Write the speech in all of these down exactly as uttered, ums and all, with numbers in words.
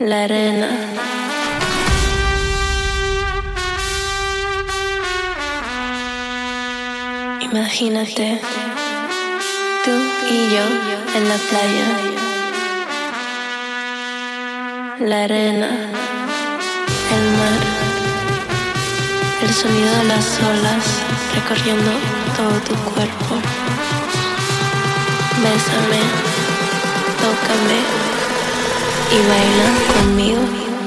La arena. Imagínate, tú y yo en la playa. La arena, el mar, el sonido de las olas recorriendo todo tu cuerpo. Bésame, tócame y baila conmigo.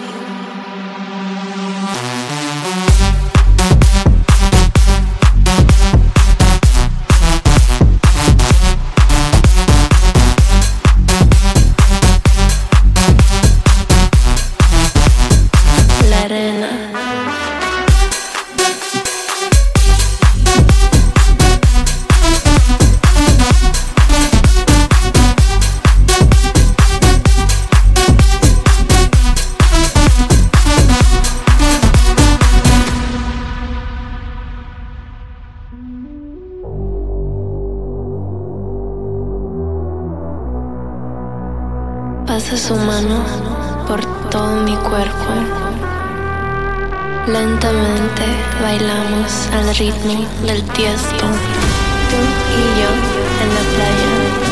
Pasa su mano por todo mi cuerpo. Lentamente bailamos al ritmo del tiesto. Tú y yo en la playa.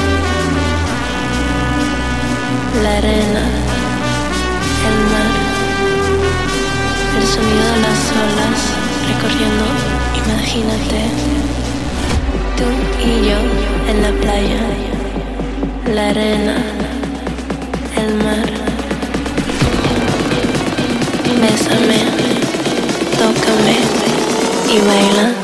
La arena, el mar, el sonido de las olas recorriendo. Imagínate, tú y yo en la playa. La arena, el mar. Bésame, tócame y baila.